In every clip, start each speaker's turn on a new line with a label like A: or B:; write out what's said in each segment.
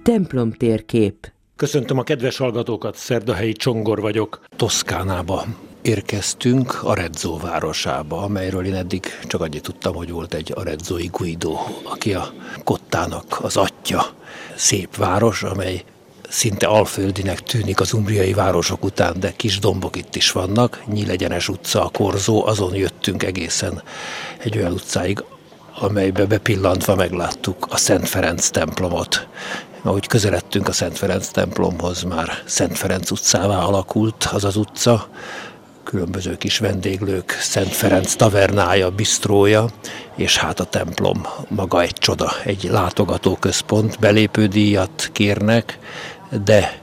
A: templomtérkép.
B: Köszöntöm a kedves hallgatókat, Szerdahelyi Csongor vagyok. Toszkánába érkeztünk, Arezzo városába, amelyről én eddig csak annyit tudtam, hogy volt egy arezzói Guido, aki a kottának az atyja. Szép város, amely szinte alföldinek tűnik az umbriai városok után, de kis dombok itt is vannak. Nyílegyenes utca, a Korzó, azon jöttünk egészen egy olyan utcáig, amelybe bepillantva megláttuk a Szent Ferenc templomot. Ahogy közeledtünk a Szent Ferenc templomhoz, már Szent Ferenc utcává alakult az utca. Különböző kis vendéglők, Szent Ferenc tavernája, bistrója, és hát a templom maga egy csoda, egy látogatóközpont, belépődíjat kérnek, de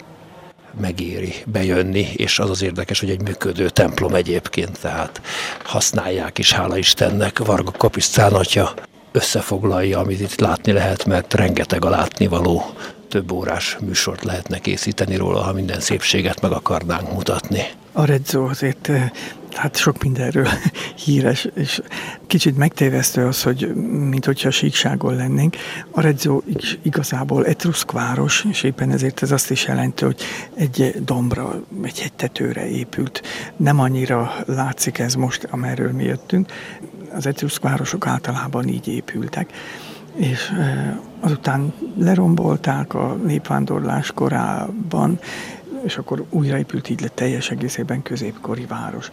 B: megéri bejönni, és az érdekes, hogy egy működő templom egyébként, tehát használják is, hála Istennek. Varga Kapisztrán atya összefoglalja, amit itt látni lehet, mert rengeteg a látnivaló, több órás műsort lehetne készíteni róla, ha minden szépséget meg akarnánk mutatni.
C: Arezzo azért hát sok mindenről híres, és kicsit megtévesztő az, hogy minthogyha síkságon lennénk. Arezzo igazából etruszk város, és éppen ezért ez azt is jelenti, hogy egy dombra, egy hegytetőre épült. Nem annyira látszik ez most, amerről mi jöttünk. Az etruszk városok általában így épültek, és azután lerombolták a népvándorlás korában, és akkor újraépült, így lett teljes egészében középkori város.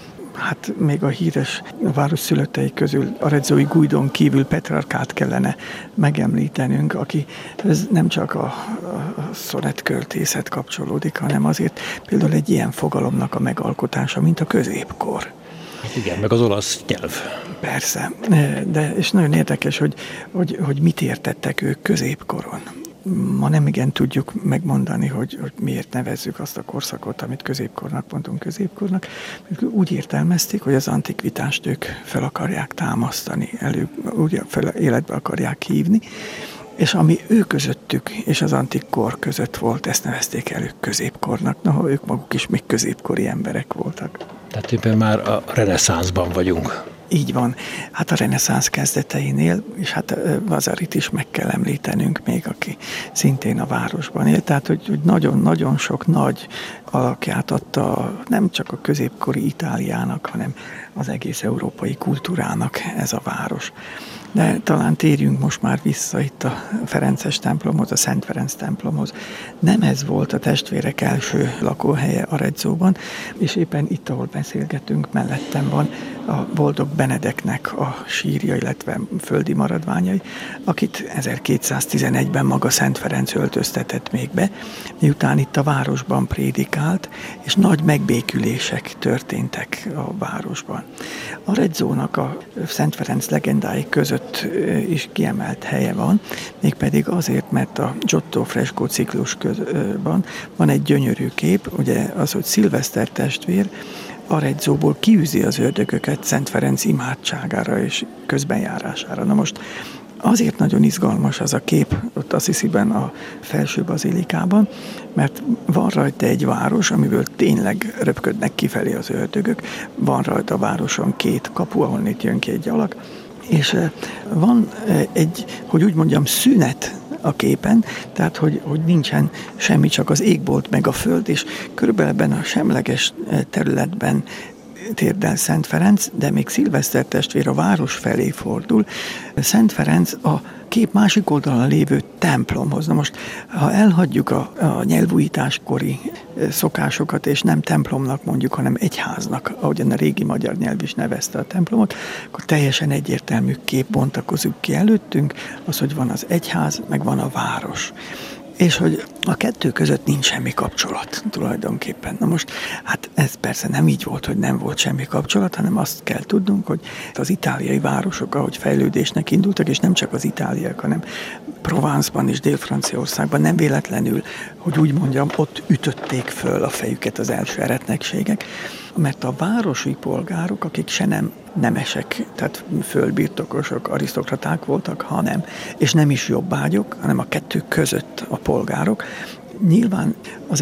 C: Hát még a híres város szülöttei közül arezzói Guidon kívül Petrarkát kellene megemlítenünk, aki ez nem csak a szonetköltészet kapcsolódik, hanem azért például egy ilyen fogalomnak a megalkotása, mint a középkor.
B: Igen, meg az olasz nyelv.
C: Persze, de és nagyon érdekes, hogy mit értettek ők középkoron. Ma nem igen tudjuk megmondani, hogy miért nevezzük azt a korszakot, amit középkornak mondunk középkornak. Úgy értelmezték, hogy az antikvitást ők fel akarják támasztani, úgy életbe akarják hívni, és ami ő közöttük és az antik kor között volt, ezt nevezték el ők középkornak. Na, ők maguk is még középkori emberek voltak.
B: Tehát éppen már a reneszánszban vagyunk.
C: Így van. Hát a reneszánsz kezdeteinél, és hát Vasarit is meg kell említenünk még, aki szintén a városban élt. Tehát, hogy nagyon-nagyon sok nagy alakját adta nem csak a középkori Itáliának, hanem az egész európai kultúrának ez a város. De talán térjünk most már vissza itt a Ferences templomhoz, a Szent Ferenc templomhoz. Nem ez volt a testvérek első lakóhelye Arezzóban, és éppen itt, ahol beszélgetünk, mellettem van a boldog Benedeknek a sírja, illetve földi maradványai, akit 1211-ben maga Szent Ferenc öltöztetett még be, miután itt a városban prédikált, és nagy megbékülések történtek a városban. Arezzónak a Szent Ferenc legendái között is kiemelt helye van, mégpedig azért, mert a Giotto freskó ciklusban van egy gyönyörű kép, ugye az, hogy Szilveszter testvér Arezzóból kiűzi az ördögöket Szent Ferenc imádságára és közbenjárására. Na most azért nagyon izgalmas az a kép ott Assisiben, a felső bazilikában, mert van rajta egy város, amiből tényleg röpködnek kifelé az ördögök, van rajta a városon két kapu, ahol itt jön ki egy alak, és van egy, hogy úgy mondjam, szünet a képen, tehát hogy nincsen semmi, csak az égbolt meg a föld, és körülbelül ebben a semleges területben térdel Szent Ferenc, de még Szilveszter testvér a város felé fordul. Szent Ferenc a kép másik oldalon lévő templomhoz. Na most, ha elhagyjuk a nyelvújításkori szokásokat, és nem templomnak mondjuk, hanem egyháznak, ahogyan a régi magyar nyelv is nevezte a templomot, akkor teljesen egyértelmű kép bontakozik ki előttünk, az, hogy van az egyház, meg van a város. És hogy a kettő között nincs semmi kapcsolat tulajdonképpen. Na most, hát ez persze nem így volt, hogy nem volt semmi kapcsolat, hanem azt kell tudnunk, hogy az itáliai városok, ahogy fejlődésnek indultak, és nem csak az itáliak, hanem Provence-ban és Dél-Franciaországban nem véletlenül, hogy úgy mondjam, ott ütötték föl a fejüket az első eretnekségek, mert a városi polgárok, akik se nem nemesek, tehát földbirtokosok, arisztokraták voltak, hanem, és nem is jobbágyok, hanem a kettő között a polgárok, nyilván azért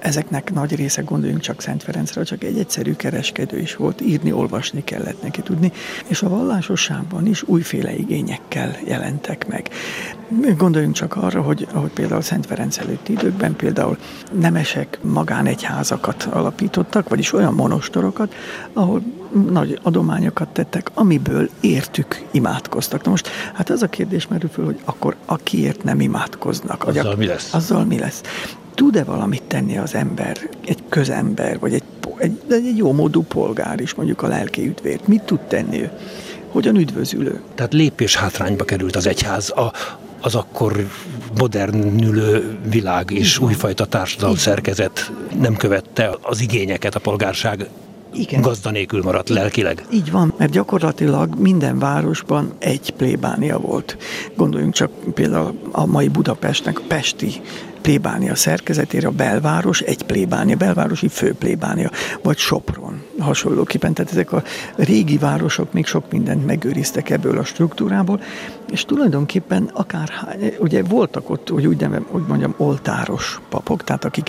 C: ezeknek nagy része, gondoljunk csak Szent Ferencre, csak egy egyszerű kereskedő is volt, írni, olvasni kellett neki tudni, és a vallásosságban is újféle igényekkel jelentek meg. Gondoljunk csak arra, hogy például Szent Ferenc előtti időkben például nemesek magánegyházakat alapítottak, vagyis olyan monostorokat, ahol nagy adományokat tettek, amiből értük imádkoztak. Na most, hát az a kérdés merül föl, hogy akkor akiért nem imádkoznak.
B: Azzal mi lesz?
C: Azzal mi lesz? Tud-e valamit tenni az ember, egy közember, vagy egy jómódú polgár is, mondjuk a lelki üdvért? Mit tud tenni ő? Hogyan üdvözülő?
B: Tehát lépés hátrányba került az egyház, az akkor modernülő világ és újfajta társadalmi szerkezet nem követte az igényeket, a polgárság gazda nélkül maradt lelkileg.
C: Így van, mert gyakorlatilag minden városban egy plébánia volt. Gondoljunk csak például a mai Budapestnek, a pesti plébánia szerkezetére, a belváros egy plébánia, belvárosi főplébánia, vagy Sopron hasonlóképpen. Tehát ezek a régi városok még sok mindent megőriztek ebből a struktúrából, és tulajdonképpen akárhány, ugye voltak ott, úgy mondjam, oltáros papok, tehát akik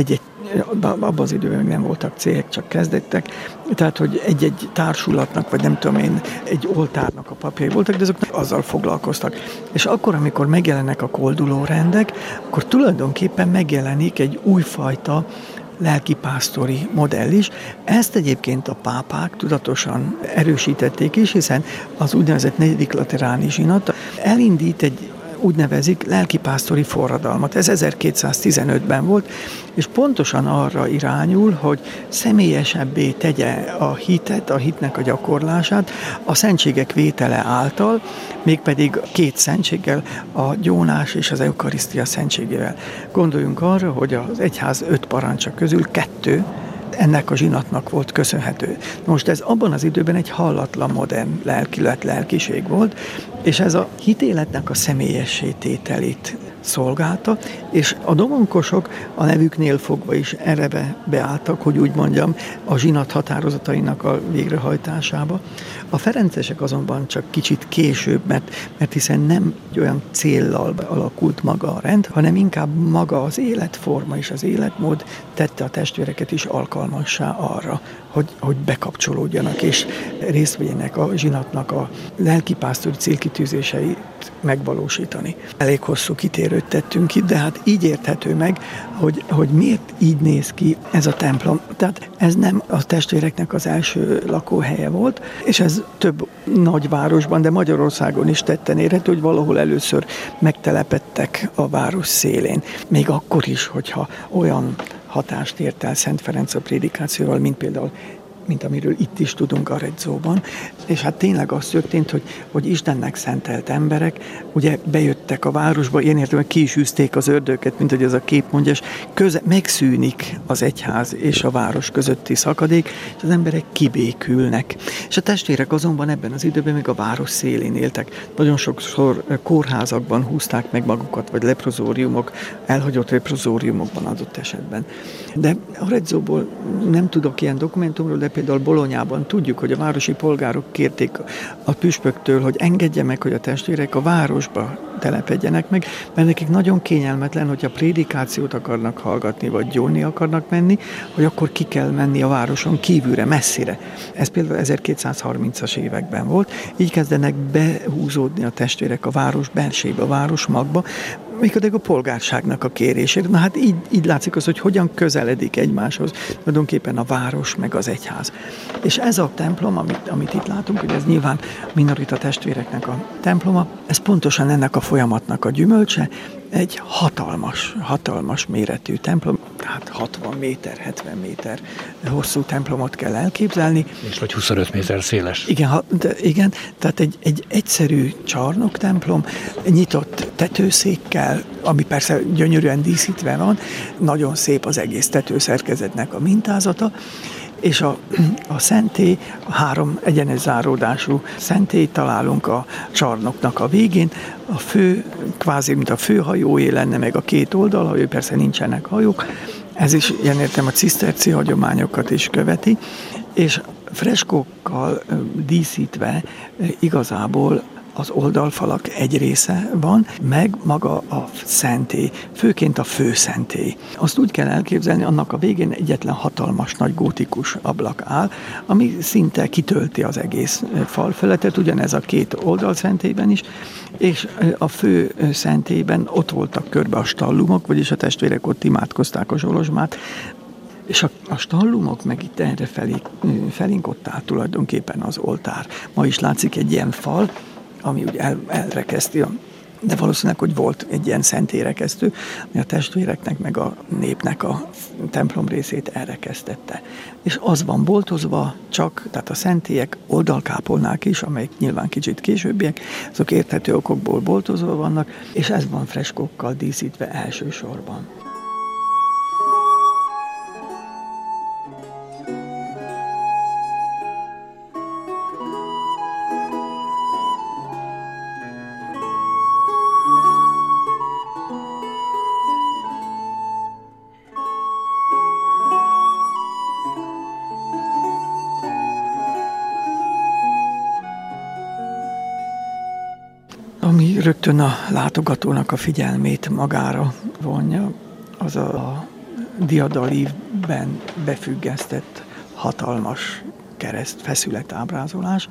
C: abban az időben még nem voltak cégek, csak kezdettek, tehát hogy egy társulatnak, vagy nem tudom én, egy oltárnak a papjai voltak, de azok azzal foglalkoztak. És akkor, amikor megjelennek a koldulórendek, akkor tulajdonképpen megjelenik egy újfajta lelkipásztori modell is. Ezt egyébként a pápák tudatosan erősítették is, hiszen az úgynevezett 4. lateráni zsinat elindít egy úgynevezik lelkipásztori forradalmat. Ez 1215-ben volt, és pontosan arra irányul, hogy személyesebbé tegye a hitet, a hitnek a gyakorlását a szentségek vétele által, mégpedig 2 szentséggel, a gyónás és az eukarisztia szentségével. Gondoljunk arra, hogy az egyház 5 parancsa közül 2 ennek a zsinatnak volt köszönhető. Most ez abban az időben egy hallatlan modern lelkiség volt, és ez a hitéletnek a személyessé tételét szolgálta, és a domonkosok a nevüknél fogva is erre beálltak, hogy úgy mondjam, a zsinat határozatainak a végrehajtásába. A ferencesek azonban csak kicsit később, mert hiszen nem olyan céllal alakult maga a rend, hanem inkább maga az életforma és az életmód tette a testvéreket is alkalmassá arra, hogy bekapcsolódjanak és részt vegyenek a zsinatnak a lelkipásztori célkitűzéseit megvalósítani. Elég hosszú kitérőt tettünk itt, de hát így érthető meg, hogy miért így néz ki ez a templom. Tehát ez nem a testvéreknek az első lakóhelye volt, és ez több nagyvárosban, de Magyarországon is tetten érhető, hogy valahol először megtelepedtek a város szélén. Még akkor is, hogyha olyan hatást ért el Szent Ferenc a prédikációval, mint amiről itt is tudunk Arezzoban. És hát tényleg az történt, hogy Istennek szentelt emberek ugye bejöttek a városba, ilyen értelemben ki is űzték az ördöget, mint hogy ez a kép mondja, és megszűnik az egyház és a város közötti szakadék, és az emberek kibékülnek. És a testvérek azonban ebben az időben még a város szélén éltek. Nagyon sokszor kórházakban húzták meg magukat, vagy leprozóriumok, elhagyott leprozóriumokban adott esetben. De Arezzóból nem tudok ilyen dokumentumról, de például Bolonyában tudjuk, hogy a városi polgárok kérték a püspöktől, hogy engedje meg, hogy a testvérek a városba telepedjenek meg, mert nekik nagyon kényelmetlen, hogyha prédikációt akarnak hallgatni, vagy gyónni akarnak menni, hogy akkor ki kell menni a városon kívülre, messzire. Ez például 1230-as években volt. Így kezdenek behúzódni a testvérek a város belsébe, a város magba, mégpedig a polgárságnak a kérésére. Na hát így látszik az, hogy hogyan közeledik egymáshoz tulajdonképpen a város meg az egyház. És ez a templom, amit itt látunk, hogy ez nyilván minorita testvéreknek a temploma, ez pontosan ennek a folyamatnak a gyümölcse, egy hatalmas méretű templom, tehát 60 méter, 70 méter hosszú templomot kell elképzelni.
B: És vagy 25 méter széles.
C: Igen, tehát egy egyszerű csarnoktemplom, nyitott tetőszékkel, ami persze gyönyörűen díszítve van, nagyon szép az egész tetőszerkezetnek a mintázata, és a szentély, a 3 egyenes záródású szentélyt találunk a csarnoknak a végén. A fő, kvázi mint a főhajóé lenne, meg a 2 oldalhajó, persze nincsenek hajók. Ez is ilyen értem a ciszterci hagyományokat is követi, és freskókkal díszítve igazából az oldalfalak egy része van, meg maga a szentély, főként a főszentély. Azt úgy kell elképzelni, annak a végén egyetlen hatalmas nagy gótikus ablak áll, ami szinte kitölti az egész falfeletet, ugyanez a két oldalszentélyben is, és a fő szentélyben ott voltak körbe a stallumok, vagyis a testvérek ott imádkozták a Zsolozsmát, és a stallumok meg itt erre felénk ott áll tulajdonképpen az oltár. Ma is látszik egy ilyen fal, ami úgy elrekeszti, de valószínűleg, hogy volt egy ilyen szentélyrekesztő, ami a testvéreknek meg a népnek a templom részét elrekesztette. És az van boltozva csak, tehát a szentélyek, oldalkápolnák is, amelyek nyilván kicsit későbbiek, azok érthető okokból boltozva vannak, és ez van freskókkal díszítve elsősorban. Ami rögtön a látogatónak a figyelmét magára vonja, az a diadalívben befüggesztett hatalmas kereszt feszületábrázolás.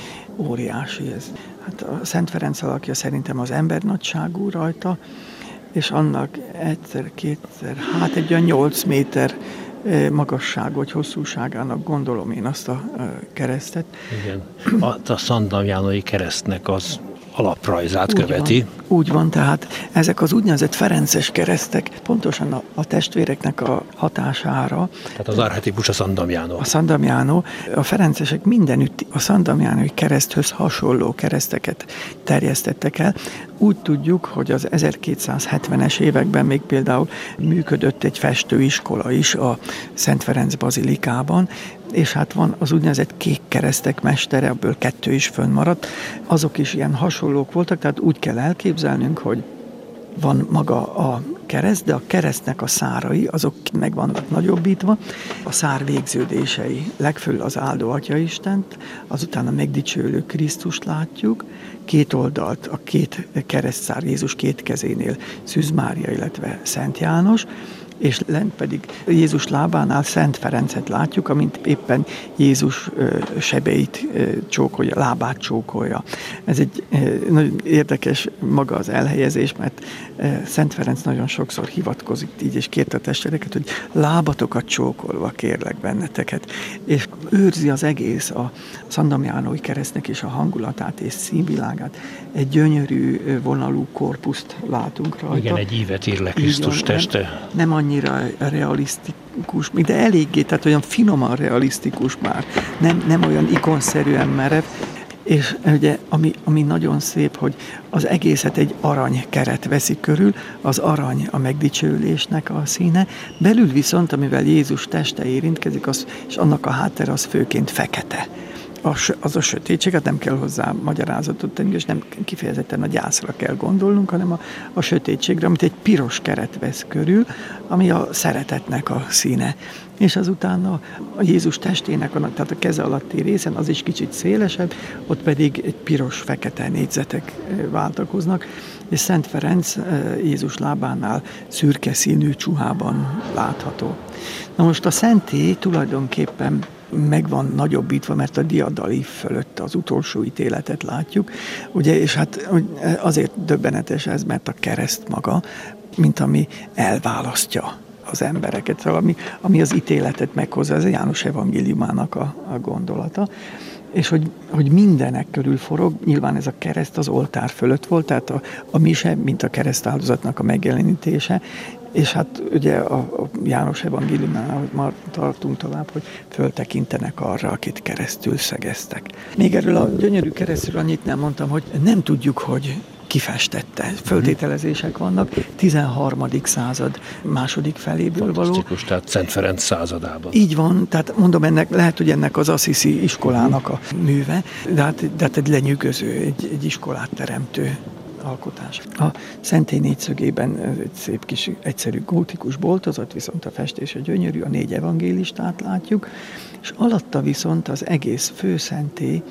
C: Óriási ez. Hát a Szent Ferenc alakja szerintem az embernagyságú rajta, és annak egyszer-kétszer, hát egy olyan 8 méter magasság vagy hosszúságának gondolom én azt a keresztet.
B: Igen. A Szent Damiánói keresztnek az alaprajzát követi.
C: Úgy van, tehát ezek az úgynevezett ferences keresztek pontosan a testvéreknek a hatására.
B: Tehát az archetipus a San Damiano.
C: A San Damiano. A ferencesek mindenütt a San Damianói kereszthöz hasonló kereszteket terjesztettek el. Úgy tudjuk, hogy az 1270-es években még például működött egy festőiskola is a Szent Ferenc bazilikában, és hát van az úgynevezett kék keresztek mestere, ebből 2 is fönnmaradt. Azok is ilyen hasonlók voltak, tehát úgy kell elképzelnünk, hogy van maga a kereszt, de a keresztnek a szárai, azok meg vannak nagyobbítva. A szár végződései, legfőbb az áldó Atyaistent, azután a megdicsőlő Krisztust látjuk, 2 oldalt, a 2 keresztszár Jézus 2 kezénél Szűz Mária, illetve Szent János, és lent pedig Jézus lábánál Szent Ferencet látjuk, amint éppen Jézus sebeit csókolja, lábát csókolja. Ez egy nagyon érdekes maga az elhelyezés, mert Szent Ferenc nagyon sokszor hivatkozik így, és kérte a testvéreket, hogy lábatokat csókolva kérlek benneteket. És őrzi az egész a San Damianói keresztnek is a hangulatát és színvilágát. Egy gyönyörű vonalú korpuszt látunk rajta.
B: Igen, egy ívet ír le Krisztus teste.
C: Nem annyira realisztikus, de eléggé, tehát olyan finoman realisztikus már, nem olyan ikonszerűen merev, és ugye, ami nagyon szép, hogy az egészet egy arany keret veszi körül, az arany a megdicsőlésnek a színe, belül viszont, amivel Jézus teste érintkezik, és annak a háttere az főként fekete. Az a sötétséget nem kell hozzá magyarázatot tenni, és nem kifejezetten a gyászra kell gondolnunk, hanem a sötétségre, amit egy piros keret vesz körül, ami a szeretetnek a színe. És azután a Jézus testének, tehát a keze alatti részen, az is kicsit szélesebb, ott pedig egy piros-fekete négyzetek váltakoznak, és Szent Ferenc Jézus lábánál szürke színű csuhában látható. Na most a szentély tulajdonképpen meg van nagyobbítva, mert a diadalív fölött az utolsó ítéletet látjuk, ugye, és hát azért döbbenetes ez, mert a kereszt maga, mint ami elválasztja az embereket, szóval ami az ítéletet meghozza, ez a János evangéliumának a gondolata, és hogy mindenek körül forog, nyilván ez a kereszt az oltár fölött volt, tehát a mise, mint a keresztáldozatnak a megjelenítése, és hát ugye a János evangéliumánál, hogy már tartunk tovább, hogy föltekintenek arra, akit keresztül szegeztek. Még erről a gyönyörű keresztről annyit nem mondtam, hogy nem tudjuk, hogy kifestette. Föltételezések vannak, 13. század második feléből való.
B: Tehát Szent Ferenc századában.
C: Így van, tehát mondom, lehet, hogy ennek az Assisi iskolának a műve, de hát egy lenyűgöző, egy iskolát teremtő alkotás. A szentély négyszögében egy szép kis egyszerű gótikus boltozat, viszont a festése gyönyörű, a 4 evangélistát látjuk, és alatta viszont az egész főszentély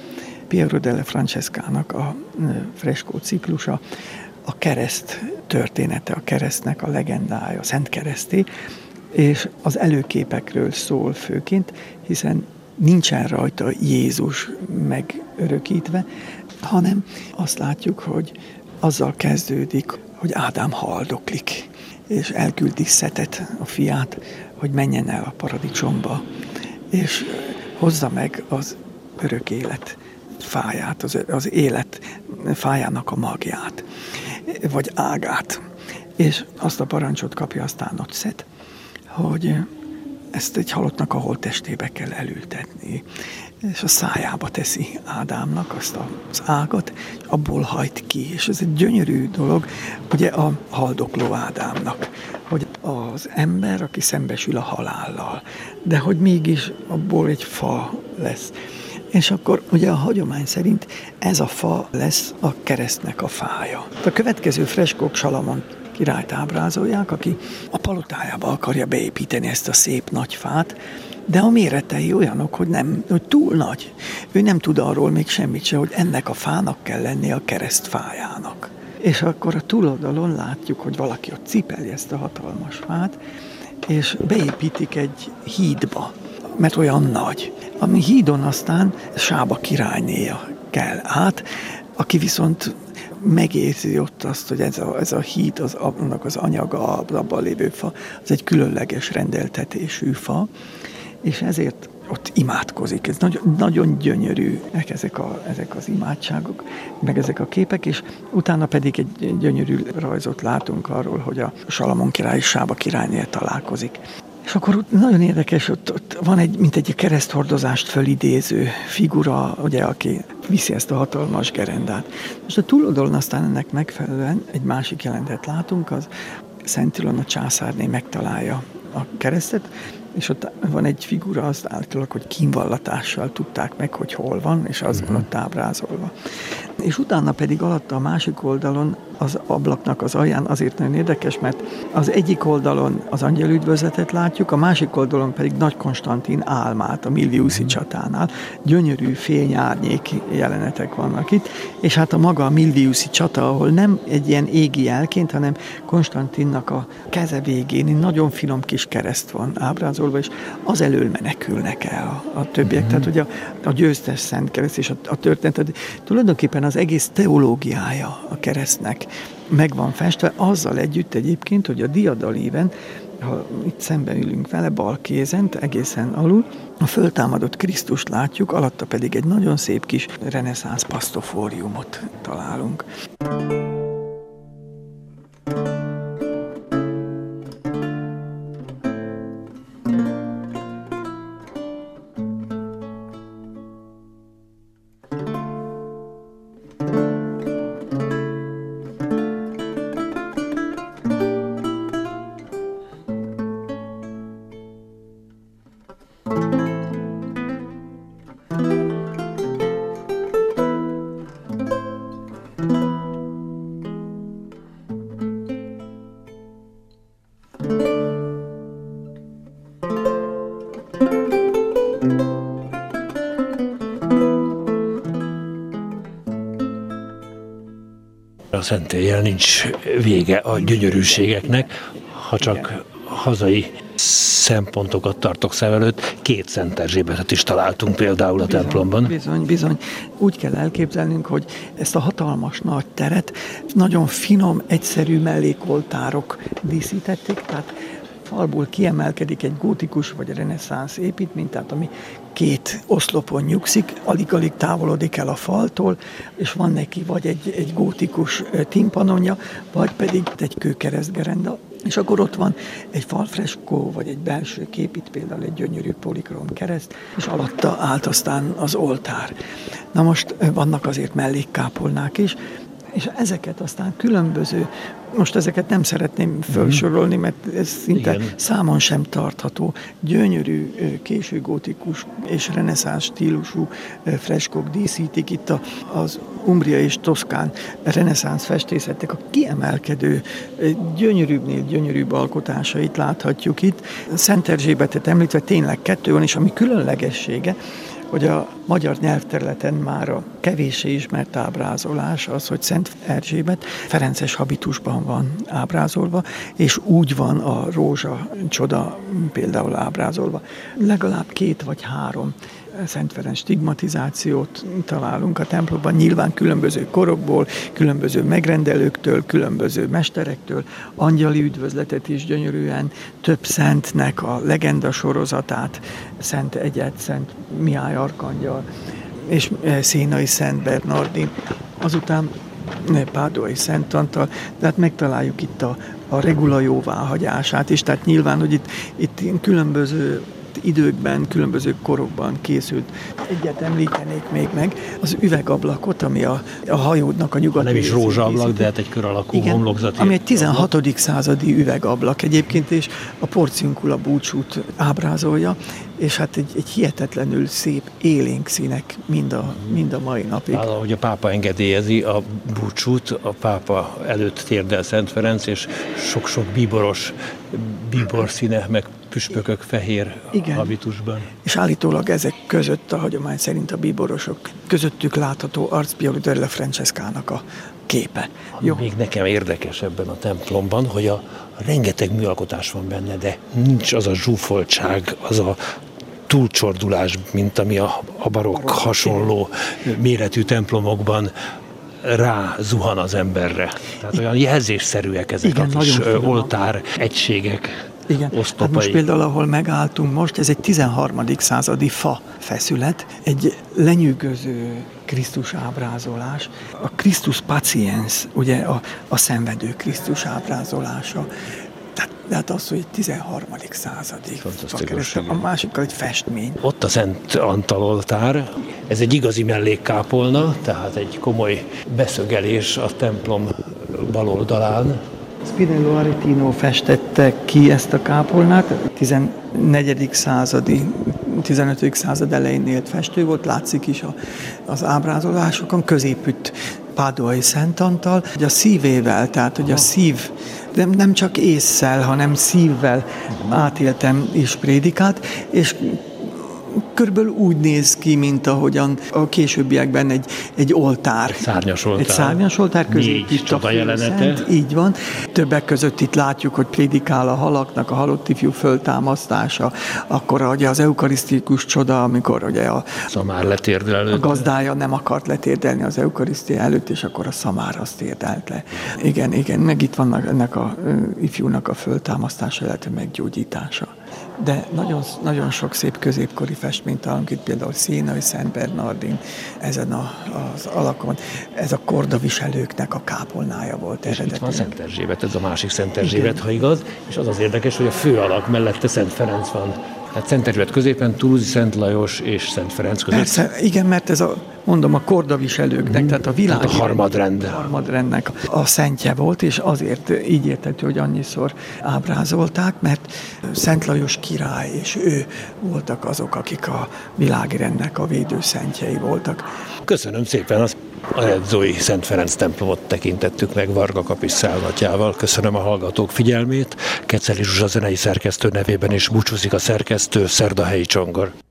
C: Piero delle Francescának a freskó ciklusa a kereszt története, a keresztnek a legendája, a Szent Kereszté, és az előképekről szól főként, hiszen nincsen rajta Jézus megörökítve, hanem azt látjuk, hogy azzal kezdődik, hogy Ádám haldoklik, és elküldi Szetet, a fiát, hogy menjen el a paradicsomba, és hozza meg az örök élet fáját, az élet fájának a magját, vagy ágát. És azt a parancsot kapja aztán ott Szet, hogy ezt egy halottnak a holttestébe kell elültetni, és a szájába teszi Ádámnak azt az ágat, és abból hajt ki, és ez egy gyönyörű dolog, ugye a haldokló Ádámnak, hogy az ember, aki szembesül a halállal, de hogy mégis abból egy fa lesz. És akkor ugye a hagyomány szerint ez a fa lesz a keresztnek a fája. A következő freskók Salamon királyt ábrázolják, aki a palotájába akarja beépíteni ezt a szép nagy fát, de a méretei olyanok, hogy túl nagy. Ő nem tud arról még semmit se, hogy ennek a fának kell lennie a kereszt fájának. És akkor a túloldalon látjuk, hogy valaki ott cipeli ezt a hatalmas fát, és beépítik egy hídba, mert olyan nagy. Ami hídon aztán Sába királynéja kell át, aki viszont megérzi ott azt, hogy ez a híd, annak az anyaga, abban lévő fa, az egy különleges rendeltetésű fa, és ezért ott imádkozik. Ez nagyon, nagyon gyönyörűek ezek az imádságok, meg ezek a képek, és utána pedig egy gyönyörű rajzot látunk arról, hogy a Salamon király és Sába királynél találkozik. És akkor nagyon érdekes, ott van mint egy kereszthordozást fölidéző figura, ugye, aki viszi ezt a hatalmas gerendát. Most a túloldalon aztán ennek megfelelően egy másik jelentet látunk, az Szent Ilona császárné megtalálja a keresztet, és ott van egy figura, azt állítólag, hogy kínvallatással tudták meg, hogy hol van, és az van ott ábrázolva. És utána pedig alatta a másik oldalon az ablaknak az alján azért nagyon érdekes, mert az egyik oldalon az angyelüdvözletet látjuk, a másik oldalon pedig Nagy Konstantin álmát a Milviuszi csatánál. Gyönyörű fényárnyék jelenetek vannak itt, és hát a maga a Milviuszi csata, ahol nem egy ilyen égi jelként, hanem Konstantinnak a keze végén nagyon finom kis kereszt van ábrázolva, és az elől menekülnek el a többiek. Tehát ugye a győztes Szent Kereszt és a történet, tulajdonképpen az egész teológiája a keresztnek meg van festve, azzal együtt egyébként, hogy a diadalíven, ha itt szemben ülünk vele, bal kézen, egészen alul, a föltámadott Krisztust látjuk, alatta pedig egy nagyon szép kis reneszánsz pasztofóriumot találunk.
B: A szentéllyel nincs vége a gyönyörűségeknek, ha csak hazai szempontokat tartok szem előtt, 2 Szent Erzsébetet is találtunk például a templomban.
C: Bizony. Úgy kell elképzelnünk, hogy ezt a hatalmas nagy teret nagyon finom, egyszerű mellékoltárok díszítették, tehát falból kiemelkedik egy gótikus vagy reneszánsz építmény, tehát ami 2 oszlopon nyugszik, alig-alig távolodik el a faltól, és van neki vagy egy gótikus timpanonja, vagy pedig egy kőkeresztgerenda. És akkor ott van egy falfreskó, vagy egy belső kép, itt például egy gyönyörű polikrom kereszt, és alatta állt aztán az oltár. Na most vannak azért mellékkápolnák is, és ezeket aztán különböző, most ezeket nem szeretném felsorolni, mert ez szinte számon sem tartható, gyönyörű, későgótikus és reneszánsz stílusú freskók díszítik itt az Umbria és Toszkán reneszánsz festészetek a kiemelkedő, gyönyörűbbnél gyönyörűbb alkotásait láthatjuk itt. Szent Erzsébetet említve tényleg 2 van, és ami különlegessége, hogy a magyar nyelvterületen már a kevéssé ismert ábrázolás az, hogy Szent Erzsébet ferences habitusban van ábrázolva, és úgy van a rózsa csoda például ábrázolva. Legalább 2 vagy 3 Szent Ferenc stigmatizációt találunk a templomban, nyilván különböző korokból, különböző megrendelőktől, különböző mesterektől, angyali üdvözletet is gyönyörűen, több szentnek a legenda sorozatát, Szent Egyed, Szent Mihály Arkangyal, és Szénai Szent Bernardin, azután Páduai Szent Antal, tehát megtaláljuk itt a regula jóváhagyását is, tehát nyilván, hogy itt különböző időkben, különböző korokban készült. Egyet említenék még meg, az üvegablakot, ami a hajódnak a nyugati
B: nem is rózsaablak, de hát egy kör alakú homlokzati.
C: Ami egy 16. századi üvegablak egyébként, és a porciunkula búcsút ábrázolja, és hát egy hihetetlenül szép élénk színek mind a mai napig.
B: Ahogy a pápa engedélyezi a búcsút, a pápa előtt térdel Szent Ferenc, és sok-sok bíborszíne, meg püspökök fehér habitusban.
C: És állítólag ezek között a hagyomány szerint a bíborosok közöttük látható Arcpiero della Francescának a képe.
B: Jó. Még nekem érdekes ebben a templomban, hogy a rengeteg műalkotás van benne, de nincs az a zsúfoltság, az a túlcsordulás, mint ami a barokk hasonló méretű templomokban rá zuhan az emberre. Tehát olyan jelzésszerűek ezek a kis oltár egységek.
C: Igen, hát most például, ahol megálltunk most, ez egy 13. századi fa feszület, egy lenyűgöző Krisztus ábrázolás. A Christus Patiens, ugye a szenvedő Krisztus ábrázolása. Tehát az, hogy 13. századi. A másikkal egy festmény.
B: Ott a Szent Antal oltár, ez egy igazi mellékkápolna, tehát egy komoly beszögelés a templom bal oldalán.
C: Spinello Aretino festette ki ezt a kápolnát, 14. századi, 15. század elején élt festő volt, látszik is az ábrázolásokon, középütt Páduai Szent Antal, hogy a szívével, tehát hogy a szív, nem csak ésszel, hanem szívvel átéltem és prédikált, és körülbelül úgy néz ki, mint ahogyan a későbbiekben egy oltár.
B: Egy
C: szárnyas oltár között itt a főszent, így van. Többek között itt látjuk, hogy prédikál a halaknak, a halott ifjú föltámasztása, akkor ugye az eukarisztikus csoda, amikor ugye a gazdája nem akart letérdelni az eukarisztia előtt, és akkor a szamár azt térdelt le. Igen, meg itt vannak ennek a ifjúnak a föltámasztása, illetve meggyógyítása. De nagyon, nagyon sok szép középkori festményt találunk itt, például Szénai Szent Bernardin ezen az alakon. Ez a kordaviselőknek a kápolnája volt eredetileg.
B: Itt van Szent Erzsébet, ez a másik Szent Erzsébet, ha igaz, és az érdekes, hogy a fő alak mellette Szent Ferenc van. Tehát Szent Erzsébet középen, Toulouse, Szent Lajos és Szent Ferenc között.
C: Persze, igen, mert ez mondom, a kordaviselőknek, tehát a világ harmadrendnek a szentje volt, és azért így értető, hogy annyiszor ábrázolták, mert Szent Lajos király, és ő voltak azok, akik a világrendnek a védőszentjei voltak.
B: Köszönöm szépen, az arezói Szent Ferenc templomot tekintettük meg Varga Kapis Szállatjával. Köszönöm a hallgatók figyelmét. Keceli Zsuzsa zenei szerkesztő nevében is búcsúzik a szerkesztő, Szerdahelyi Csongor.